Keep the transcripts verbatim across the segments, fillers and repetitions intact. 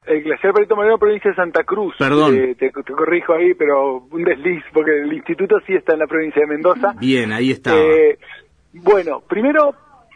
El glaciar Perito Moreno, provincia de Santa Cruz. Perdón. Eh, te, te corrijo ahí, pero un desliz, porque el instituto sí está en la provincia de Mendoza. Bien, ahí está. Eh, bueno, primero,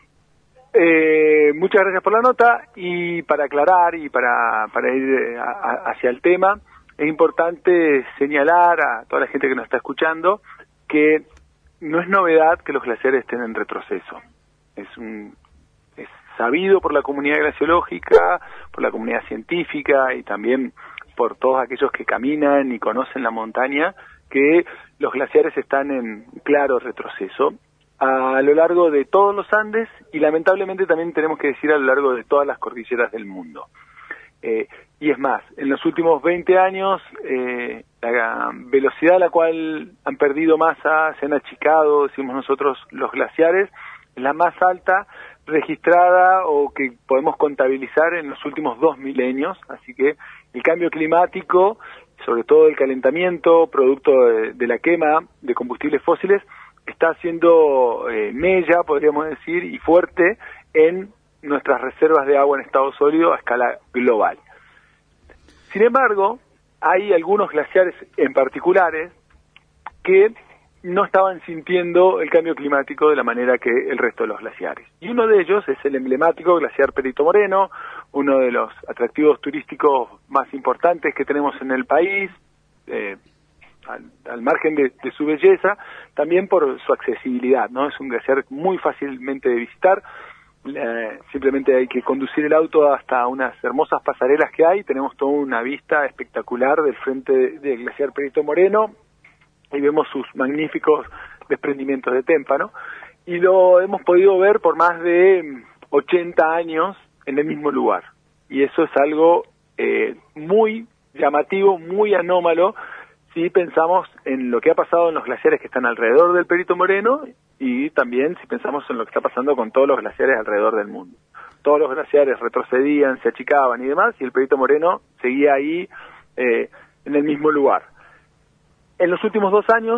eh, muchas gracias por la nota, y para aclarar y para, para ir a, a, hacia el tema, es importante señalar a toda la gente que nos está escuchando que no es novedad que los glaciares estén en retroceso. Es un... es sabido por la comunidad glaciológica, por la comunidad científica y también por todos aquellos que caminan y conocen la montaña, que los glaciares están en claro retroceso a lo largo de todos los Andes y lamentablemente también tenemos que decir a lo largo de todas las cordilleras del mundo. Eh, y es más, en los últimos veinte años eh, la velocidad a la cual han perdido masa, se han achicado, decimos nosotros, los glaciares, es la más alta registrada o que podemos contabilizar en los últimos dos milenios, así que el cambio climático, sobre todo el calentamiento, producto de, de la quema de combustibles fósiles, está haciendo eh, mella, podríamos decir, y fuerte en nuestras reservas de agua en estado sólido a escala global. Sin embargo, hay algunos glaciares en particulares que no estaban sintiendo el cambio climático de la manera que el resto de los glaciares. Y uno de ellos es el emblemático glaciar Perito Moreno, uno de los atractivos turísticos más importantes que tenemos en el país, eh, al, al margen de, de su belleza, también por su accesibilidad, ¿no? Es un glaciar muy fácilmente de visitar, eh, simplemente hay que conducir el auto hasta unas hermosas pasarelas que hay, tenemos toda una vista espectacular del frente del de glaciar Perito Moreno, y vemos sus magníficos desprendimientos de témpano, y lo hemos podido ver por más de ochenta años en el mismo lugar, y eso es algo eh, muy llamativo, muy anómalo, si pensamos en lo que ha pasado en los glaciares que están alrededor del Perito Moreno, y también si pensamos en lo que está pasando con todos los glaciares alrededor del mundo. Todos los glaciares retrocedían, se achicaban y demás, y el Perito Moreno seguía ahí eh, en el mismo lugar. En los últimos dos años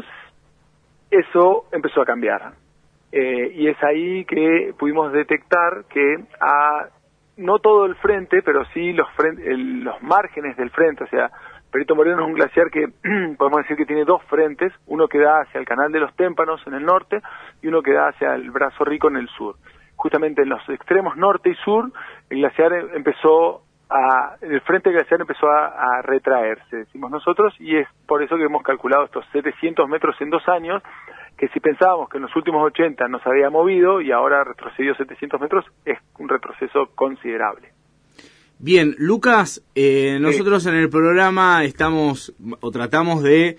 eso empezó a cambiar, eh, y es ahí que pudimos detectar que a, no todo el frente, pero sí los, frente, el, los márgenes del frente, o sea, Perito Moreno es un glaciar que podemos decir que tiene dos frentes, uno que da hacia el Canal de los Témpanos en el norte y uno que da hacia el Brazo Rico en el sur. Justamente en los extremos norte y sur, el glaciar empezó A, el frente glaciar empezó a, a retraerse, decimos nosotros, y es por eso que hemos calculado estos setecientos metros en dos años, que si pensábamos que en los últimos ochenta nos había movido y ahora retrocedió setecientos metros, es un retroceso considerable. Bien, Lucas, eh, nosotros sí. En el programa estamos o tratamos de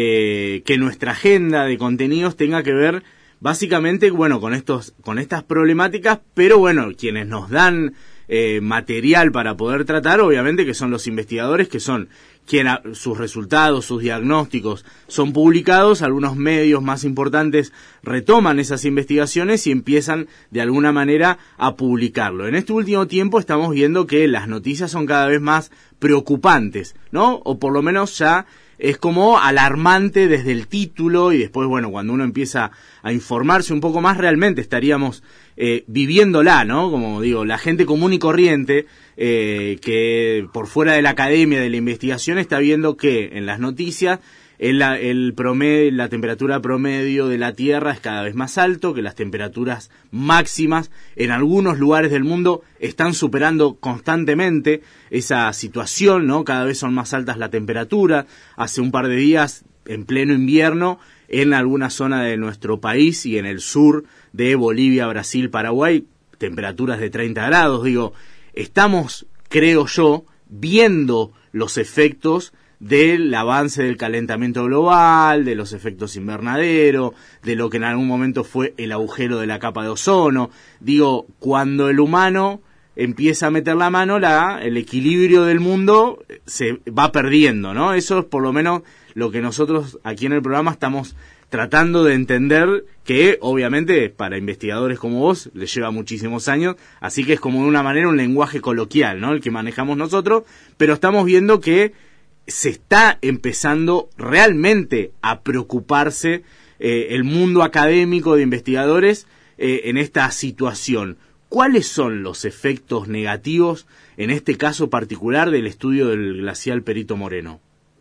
eh, que nuestra agenda de contenidos tenga que ver básicamente, bueno, con estos, con estas problemáticas, pero bueno, quienes nos dan Eh, material para poder tratar, obviamente que son los investigadores, que son quienes sus resultados, sus diagnósticos son publicados, algunos medios más importantes retoman esas investigaciones y empiezan de alguna manera a publicarlo. En este último tiempo estamos viendo que las noticias son cada vez más preocupantes, ¿no? O por lo menos ya es como alarmante desde el título y después, bueno, cuando uno empieza a informarse un poco más, realmente estaríamos eh, viviéndola, ¿no? Como digo, la gente común y corriente eh, que por fuera de la academia, de la investigación, está viendo que en las noticias el, el promedio, la temperatura promedio de la Tierra es cada vez más alto, que las temperaturas máximas en algunos lugares del mundo están superando constantemente esa situación, ¿no? Cada vez son más altas la temperatura. Hace un par de días, en pleno invierno, en alguna zona de nuestro país y en el sur de Bolivia, Brasil, Paraguay, temperaturas de treinta grados. Digo, estamos, creo yo, viendo los efectos del avance del calentamiento global, de los efectos invernadero, de lo que en algún momento fue el agujero de la capa de ozono. Digo, cuando el humano empieza a meter la mano, la, el equilibrio del mundo se va perdiendo, ¿no? Eso es por lo menos lo que nosotros aquí en el programa estamos tratando de entender, que obviamente para investigadores como vos les lleva muchísimos años, así que es como de una manera un lenguaje coloquial, ¿no? El que manejamos nosotros, pero estamos viendo que se está empezando realmente a preocuparse eh, el mundo académico de investigadores eh, en esta situación. ¿cuáles son los efectos negativos, en este caso particular, del estudio del glacial Perito Moreno?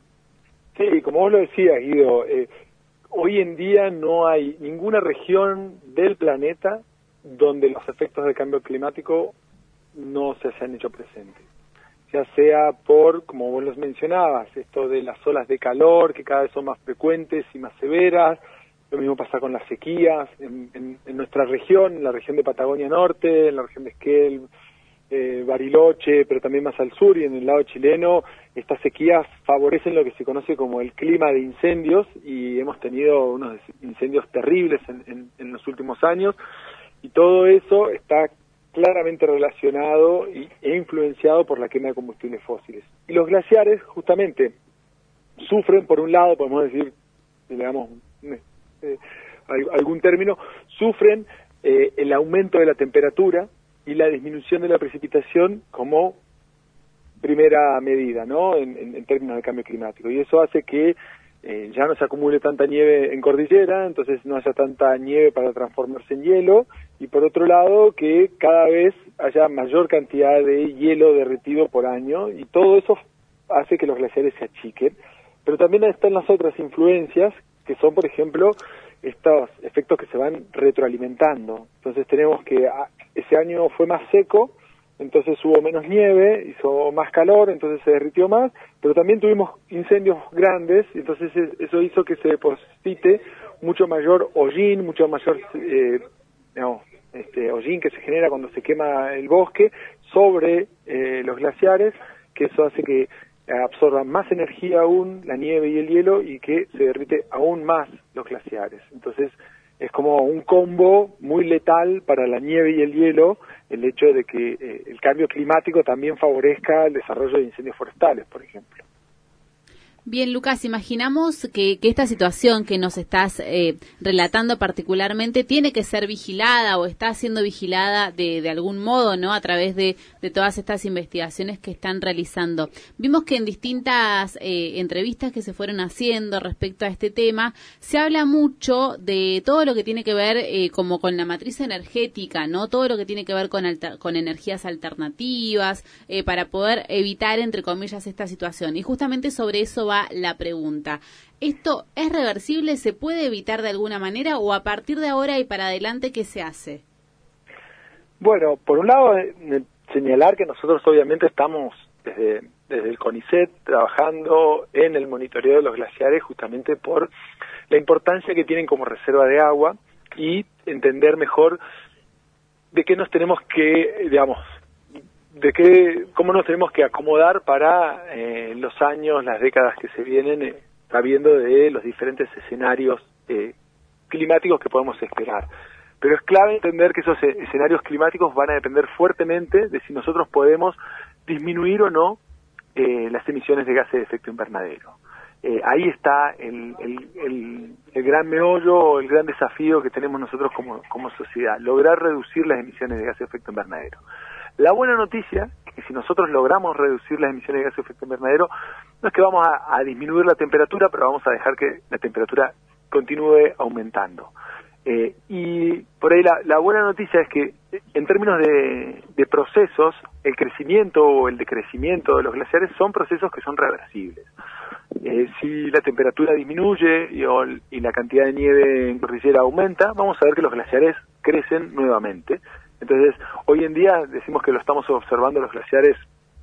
Sí, como vos lo decías, Guido, eh, hoy en día no hay ninguna región del planeta donde los efectos del cambio climático no se hayan hecho presentes. Ya sea por, como vos los mencionabas, esto de las olas de calor que cada vez son más frecuentes y más severas. Lo mismo pasa con las sequías en, en, en nuestra región, en la región de Patagonia Norte, en la región de Esquel, eh, Bariloche, pero también más al sur y en el lado chileno. Estas sequías favorecen lo que se conoce como el clima de incendios y hemos tenido unos incendios terribles en, en, en los últimos años, y todo eso está claramente relacionado y, e influenciado por la quema de combustibles fósiles. Y los glaciares justamente sufren, por un lado, podemos decir, si le damos eh, algún término, sufren eh, el aumento de la temperatura y la disminución de la precipitación como primera medida, ¿no?, en, en, en términos de cambio climático. Y eso hace que eh, ya no se acumule tanta nieve en cordillera, entonces no haya tanta nieve para transformarse en hielo, y por otro lado que cada vez haya mayor cantidad de hielo derretido por año, y todo eso hace que los glaciares se achiquen. Pero también están las otras influencias, que son, por ejemplo, estos efectos que se van retroalimentando. Entonces tenemos que a, ese año fue más seco, entonces hubo menos nieve, hizo más calor, entonces se derritió más, pero también tuvimos incendios grandes, entonces eso hizo que se deposite mucho mayor hollín, mucho mayor eh, no, este, hollín que se genera cuando se quema el bosque sobre eh, los glaciares, que eso hace que absorban más energía aún la nieve y el hielo y que se derrite aún más los glaciares. Entonces es como un combo muy letal para la nieve y el hielo, el hecho de que eh, el cambio climático también favorezca el desarrollo de incendios forestales, por ejemplo. Bien, Lucas, imaginamos que, que esta situación que nos estás eh, relatando particularmente tiene que ser vigilada o está siendo vigilada de, de algún modo, ¿no?, a través de, de todas estas investigaciones que están realizando. Vimos que en distintas eh, entrevistas que se fueron haciendo respecto a este tema, se habla mucho de todo lo que tiene que ver eh, como con la matriz energética, ¿no?, todo lo que tiene que ver con, alter, con energías alternativas, eh, para poder evitar, entre comillas, esta situación. Y justamente sobre eso va la pregunta. ¿Esto es reversible? ¿Se puede evitar de alguna manera? ¿O a partir de ahora y para adelante qué se hace? Bueno, por un lado, eh, señalar que nosotros obviamente estamos desde, desde el CONICET trabajando en el monitoreo de los glaciares justamente por la importancia que tienen como reserva de agua y entender mejor de qué nos tenemos que, digamos, de qué, cómo nos tenemos que acomodar para eh, los años, las décadas que se vienen, eh, sabiendo de los diferentes escenarios eh, climáticos que podemos esperar. Pero es clave entender que esos escenarios climáticos van a depender fuertemente de si nosotros podemos disminuir o no eh, las emisiones de gases de efecto invernadero. Eh, ahí está el, el, el, el gran meollo, el gran desafío que tenemos nosotros como, como sociedad, lograr reducir las emisiones de gases de efecto invernadero. La buena noticia es que si nosotros logramos reducir las emisiones de gases de efecto invernadero, no es que vamos a, a disminuir la temperatura, pero vamos a dejar que la temperatura continúe aumentando. Eh, y por ahí la, la buena noticia es que en términos de, de procesos, el crecimiento o el decrecimiento de los glaciares son procesos que son reversibles. Eh, si la temperatura disminuye y, o, y la cantidad de nieve en cordillera aumenta, vamos a ver que los glaciares crecen nuevamente. Entonces, hoy en día decimos que lo estamos observando los glaciares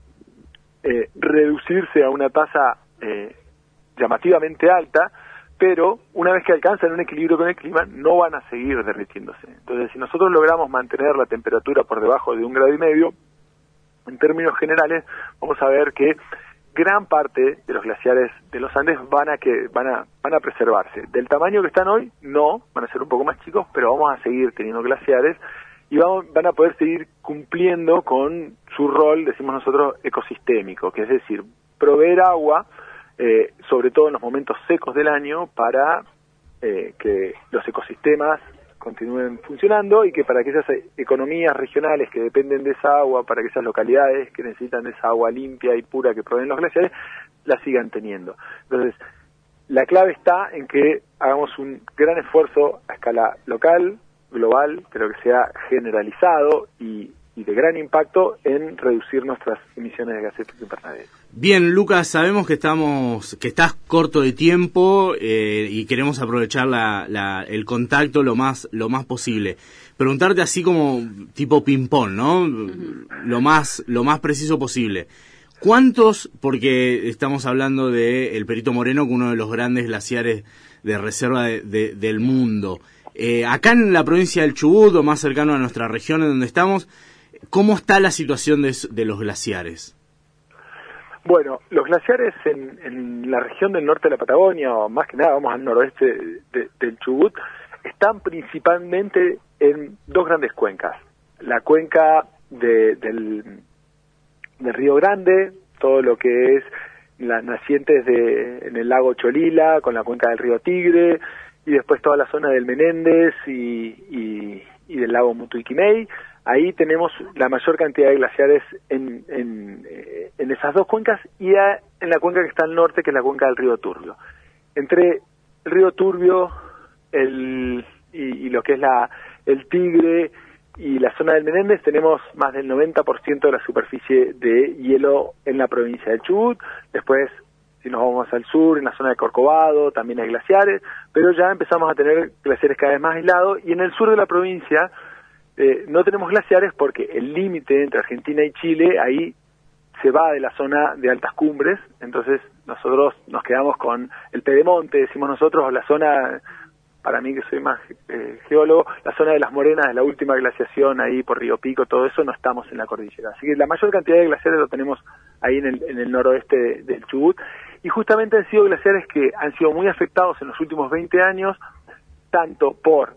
eh, reducirse a una tasa eh, llamativamente alta, pero una vez que alcanzan un equilibrio con el clima, no van a seguir derritiéndose. Entonces, si nosotros logramos mantener la temperatura por debajo de un grado y medio, en términos generales, vamos a ver que gran parte de los glaciares de los Andes van a que van a van a preservarse. Del tamaño que están hoy, no, van a ser un poco más chicos, pero vamos a seguir teniendo glaciares y vamos, van a poder seguir cumpliendo con su rol, decimos nosotros, ecosistémico, que es decir, proveer agua, eh, sobre todo en los momentos secos del año, para eh, que los ecosistemas continúen funcionando y que para aquellas economías regionales que dependen de esa agua, para aquellas localidades que necesitan de esa agua limpia y pura que proveen los glaciares, la sigan teniendo. Entonces, la clave está en que hagamos un gran esfuerzo a escala local, global, pero que sea generalizado y, y de gran impacto en reducir nuestras emisiones de gases de efecto invernadero. Bien, Lucas, sabemos que estamos, que estás corto de tiempo eh, y queremos aprovechar la, la, el contacto lo más, lo más posible. Preguntarte así como tipo ping-pong, ¿no? Uh-huh. Lo más, lo más preciso posible. ¿Cuántos, porque estamos hablando de el Perito Moreno, que es uno de los grandes glaciares de reserva de, de, del mundo? Eh, acá en la provincia del Chubut, o más cercano a nuestra región en donde estamos, ¿cómo está la situación de, de los glaciares? Bueno, los glaciares en, en la región del norte de la Patagonia, o más que nada vamos al noroeste de, de, del Chubut, están principalmente en dos grandes cuencas. La cuenca de, del, del Río Grande, todo lo que es las nacientes de, en el lago Cholila, con la cuenca del río Tigre, y después toda la zona del Menéndez y, y, y del lago Mutuiquimey. Ahí tenemos la mayor cantidad de glaciares en, en, en esas dos cuencas y a, en la cuenca que está al norte, que es la cuenca del río Turbio. Entre el río Turbio el, y, y lo que es la, el Tigre y la zona del Menéndez tenemos más del noventa por ciento de la superficie de hielo en la provincia de Chubut. Después, si nos vamos al sur, en la zona de Corcovado, también hay glaciares, pero ya empezamos a tener glaciares cada vez más aislados, y en el sur de la provincia eh, no tenemos glaciares porque el límite entre Argentina y Chile, ahí se va de la zona de altas cumbres, entonces nosotros nos quedamos con el pedemonte, decimos nosotros, o la zona, para mí que soy más eh, geólogo, la zona de las Morenas, de la última glaciación ahí por Río Pico, todo eso, no estamos en la cordillera. Así que la mayor cantidad de glaciares lo tenemos ahí en el, en el noroeste de, del Chubut, y justamente han sido glaciares que han sido muy afectados en los últimos veinte años, tanto por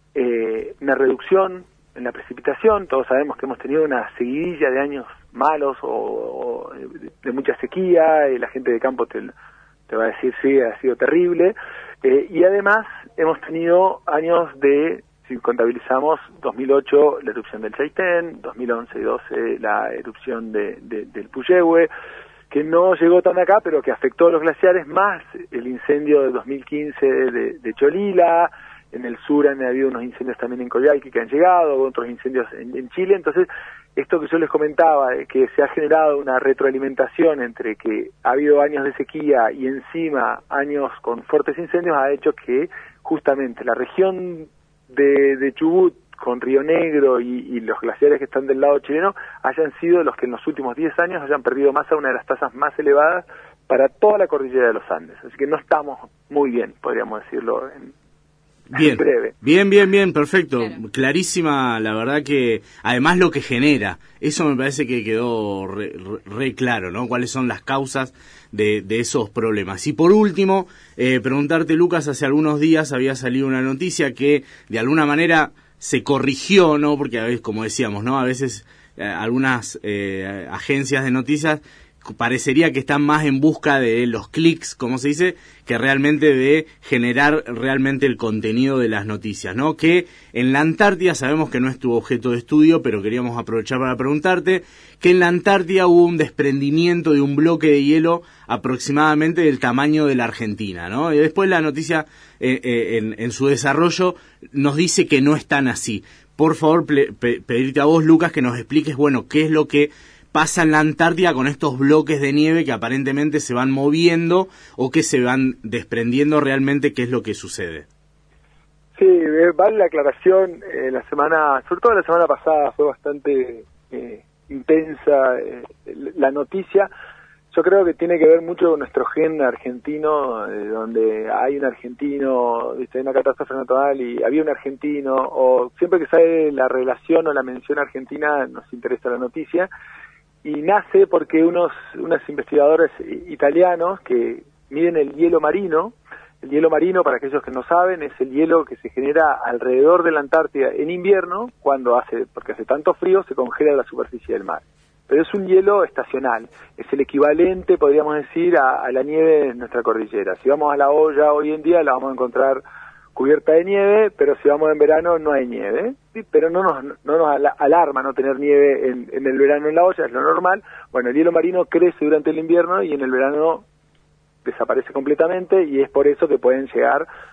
eh, una reducción en la precipitación. Todos sabemos que hemos tenido una seguidilla de años malos o, o de mucha sequía, y la gente de campo te, te va a decir sí, ha sido terrible, eh, y además hemos tenido años de, si contabilizamos, dos mil ocho la erupción del Chaitén, dos mil once y doce la erupción de, de, del Puyehue, que no llegó tan acá, pero que afectó a los glaciares, más el incendio de dos mil quince de, de Cholila. En el sur han habido unos incendios también en Coyhaique que han llegado, otros incendios en, en Chile. Entonces, esto que yo les comentaba, de que se ha generado una retroalimentación entre que ha habido años de sequía y encima años con fuertes incendios, ha hecho que justamente la región de, de Chubut, con Río Negro y, y los glaciares que están del lado chileno, hayan sido los que en los últimos diez años hayan perdido masa, una de las tasas más elevadas para toda la cordillera de los Andes. Así que no estamos muy bien, podríamos decirlo en, bien, en breve. Bien, bien, bien, perfecto. Claro. Clarísima, la verdad que, además lo que genera, eso me parece que quedó re, re, re claro, ¿no? Cuáles son las causas de, de esos problemas. Y por último, eh, preguntarte, Lucas, hace algunos días había salido una noticia que de alguna manera se corrigió, ¿no? Porque a veces, como decíamos, ¿no? A veces eh, algunas eh, agencias de noticias parecería que están más en busca de los clics, como se dice, que realmente de generar realmente el contenido de las noticias, ¿no? Que en la Antártida, sabemos que no es tu objeto de estudio, pero queríamos aprovechar para preguntarte, que en la Antártida hubo un desprendimiento de un bloque de hielo aproximadamente del tamaño de la Argentina, ¿no? Y después la noticia, eh, eh, en, en su desarrollo, nos dice que no es tan así. Por favor, pe- pe- pedirte a vos, Lucas, que nos expliques, bueno, qué es lo que pasa en la Antártida con estos bloques de nieve que aparentemente se van moviendo o que se van desprendiendo, realmente qué es lo que sucede. Sí, eh, vale la aclaración. Eh, la semana, sobre todo la semana pasada, fue bastante eh, intensa eh, la noticia. Yo creo que tiene que ver mucho con nuestro gen argentino, eh, donde hay un argentino, ¿viste? Hay una catástrofe natural y había un argentino, o siempre que sale la relación o la mención argentina nos interesa la noticia. Y nace porque unos, unos investigadores italianos que miden el hielo marino. El hielo marino, para aquellos que no saben, es el hielo que se genera alrededor de la Antártida en invierno, cuando hace, porque hace tanto frío, se congela la superficie del mar. Pero es un hielo estacional, es el equivalente, podríamos decir, a, a la nieve en nuestra cordillera. Si vamos a La Hoya hoy en día, la vamos a encontrar cubierta de nieve, pero si vamos en verano no hay nieve, ¿sí? Pero no nos, no nos alarma no tener nieve en, en el verano en La Hoya, es lo normal. Bueno, el hielo marino crece durante el invierno y en el verano desaparece completamente, y es por eso que pueden llegar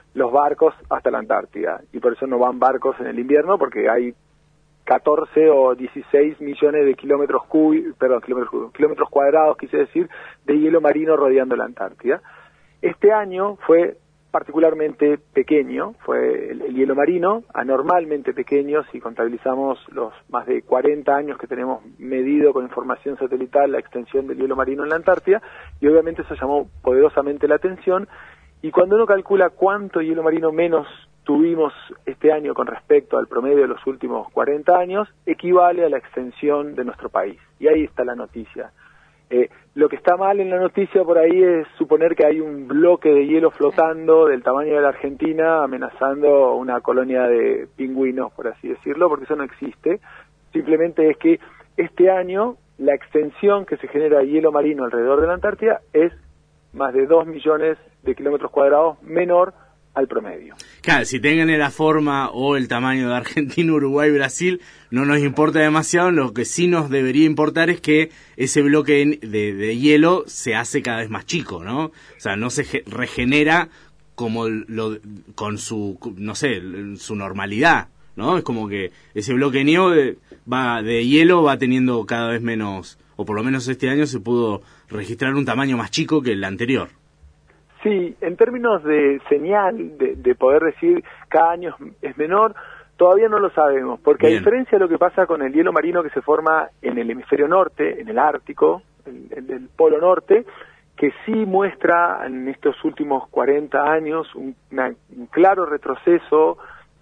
los barcos hasta la Antártida, y por eso no van barcos en el invierno, porque hay catorce o dieciséis millones de kilómetros cúbicos, perdón, kilómetros, kilómetros cuadrados, quise decir, de hielo marino rodeando la Antártida. Este año fue particularmente pequeño, fue el, el hielo marino, anormalmente pequeño, si contabilizamos los más de cuarenta años que tenemos medido con información satelital la extensión del hielo marino en la Antártida, y obviamente eso llamó poderosamente la atención, y cuando uno calcula cuánto hielo marino menos tuvimos este año con respecto al promedio de los últimos cuarenta años, equivale a la extensión de nuestro país, y ahí está la noticia. Eh, lo que está mal en la noticia por ahí es suponer que hay un bloque de hielo flotando del tamaño de la Argentina amenazando una colonia de pingüinos, por así decirlo, porque eso no existe. Simplemente es que este año la extensión que se genera de hielo marino alrededor de la Antártida es más de dos millones de kilómetros cuadrados menor al promedio. Claro, si tengan la forma o el tamaño de Argentina, Uruguay, Brasil, no nos importa demasiado. Lo que sí nos debería importar es que ese bloque de, de hielo se hace cada vez más chico, ¿no? O sea, no se regenera como lo, con su, no sé, su normalidad, ¿no? Es como que ese bloque de, va, de hielo va teniendo cada vez menos, o por lo menos este año se pudo registrar un tamaño más chico que el anterior. Sí, en términos de señal, de, de poder decir cada año es menor, todavía no lo sabemos, porque Bien. A diferencia de lo que pasa con el hielo marino que se forma en el hemisferio norte, en el Ártico, el, el, el Polo Norte, que sí muestra en estos últimos cuarenta años un, una, un claro retroceso,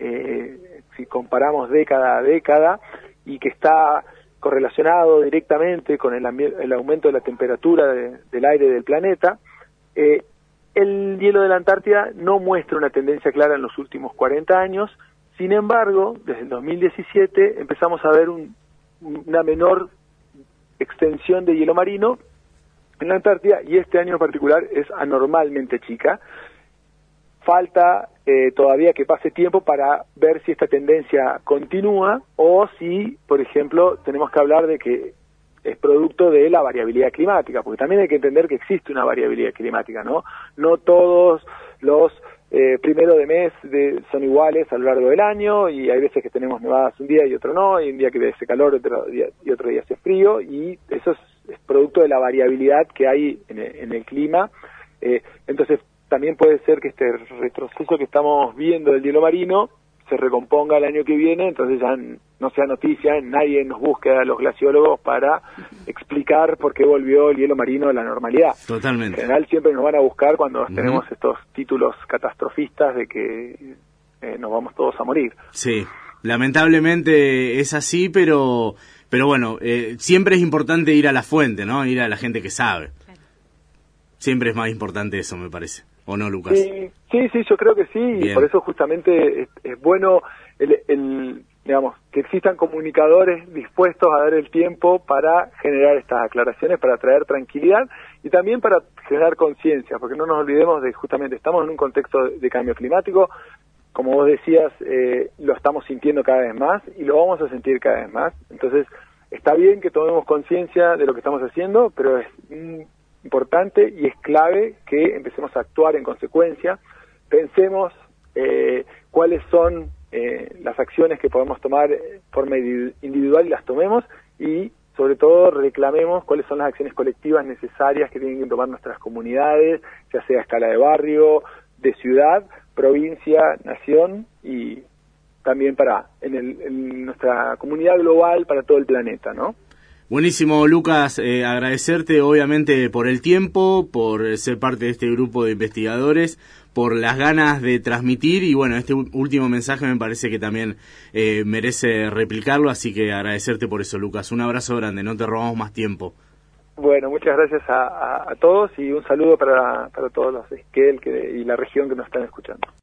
eh, si comparamos década a década, y que está correlacionado directamente con el, el aumento de la temperatura de, del aire del planeta. eh, El hielo de la Antártida no muestra una tendencia clara en los últimos cuarenta años, sin embargo, desde el dos mil diecisiete empezamos a ver un, una menor extensión de hielo marino en la Antártida, y este año en particular es anormalmente chica. Falta eh, todavía que pase tiempo para ver si esta tendencia continúa o si, por ejemplo, tenemos que hablar de que es producto de la variabilidad climática, porque también hay que entender que existe una variabilidad climática, ¿no? No todos los eh, primeros de mes de, son iguales a lo largo del año, y hay veces que tenemos nevadas un día y otro no, y un día que hace calor otro día, y otro día hace frío, y eso es, es producto de la variabilidad que hay en el, en el clima. Eh, entonces, también puede ser que este retroceso que estamos viendo del hielo marino se recomponga el año que viene, entonces ya no sea noticia, nadie nos busque a los glaciólogos para explicar por qué volvió el hielo marino a la normalidad. Totalmente. En general siempre nos van a buscar cuando uh-huh. tenemos estos títulos catastrofistas de que eh, nos vamos todos a morir. Sí, lamentablemente es así, pero pero bueno, eh, siempre es importante ir a la fuente, ¿no? Ir a la gente que sabe. Siempre es más importante eso, me parece. ¿O no, Lucas? Sí, sí, sí, yo creo que sí, Bien. Y por eso justamente es, es bueno el, el, digamos, que existan comunicadores dispuestos a dar el tiempo para generar estas aclaraciones, para traer tranquilidad y también para generar conciencia, porque no nos olvidemos de justamente, estamos en un contexto de, de cambio climático, como vos decías, eh, lo estamos sintiendo cada vez más y lo vamos a sentir cada vez más, entonces está bien que tomemos conciencia de lo que estamos haciendo, pero es mm, importante y es clave que empecemos a actuar en consecuencia. Pensemos eh, cuáles son eh, las acciones que podemos tomar de forma individual y las tomemos, y sobre todo reclamemos cuáles son las acciones colectivas necesarias que tienen que tomar nuestras comunidades, ya sea a escala de barrio, de ciudad, provincia, nación, y también para en, el, en nuestra comunidad global para todo el planeta, ¿no? Buenísimo, Lucas, eh, agradecerte obviamente por el tiempo, por ser parte de este grupo de investigadores, por las ganas de transmitir, y bueno, este último mensaje me parece que también eh, merece replicarlo, así que agradecerte por eso, Lucas. Un abrazo grande, no te robamos más tiempo. Bueno, muchas gracias a, a, a todos y un saludo para, para todos los de Esquel que, y la región que nos están escuchando.